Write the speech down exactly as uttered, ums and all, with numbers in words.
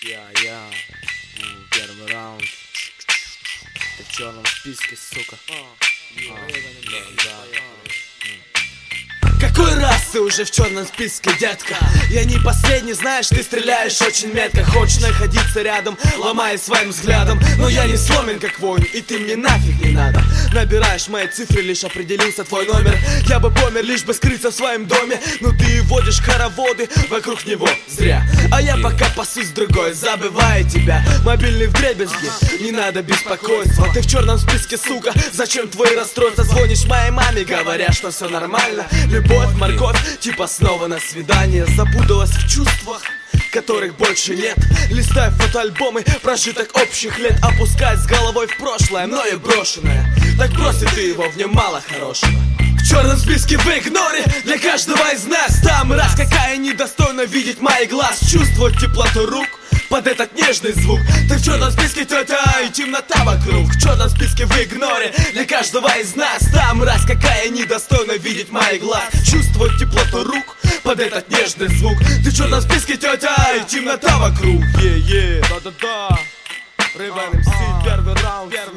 Я, я, м, первый раунд. Ты в черном списке, сука. А, да, да. Какой раз ты уже в черном списке, детка? Я не последний, знаешь, ты стреляешь очень метко. Хочешь находиться рядом, ломая своим взглядом. Но я не сломлен, как воин, и ты мне нафиг не надо. Набираешь мои цифры, лишь определился твой номер. Я бы помер, лишь бы скрыться в своем доме. Но ты водишь хороводы вокруг него зря. А я пока пасусь другой, забываю тебя. Мобильный вдребезги, не надо беспокойства. Ты в черном списке, сука, зачем твои расстройства? Звонишь моей маме, говоря, что все нормально. Любовь, морковь, типа снова на свидание. Запуталась в чувствах, которых больше нет. Листай фотоальбомы прожиток общих лет. Опускаясь с головой в прошлое, мною брошенное. Так бросит ты его, в нем мало хорошего. В черном списке в игноре для каждого из нас. Там раз какая недостойна видеть мои глаз. Чувствовать теплоту рук под этот нежный звук. Ты в черном списке, тетя, и темнота вокруг. В черном списке в игноре для каждого из нас. Там раз какая недостойна видеть мои глаз. Чувствовать теплоту рук под этот нежный звук. Ты в черном списке, тетя, и темнота вокруг. Е-е, да-да-да. Рэйвен эм си, первый раунд.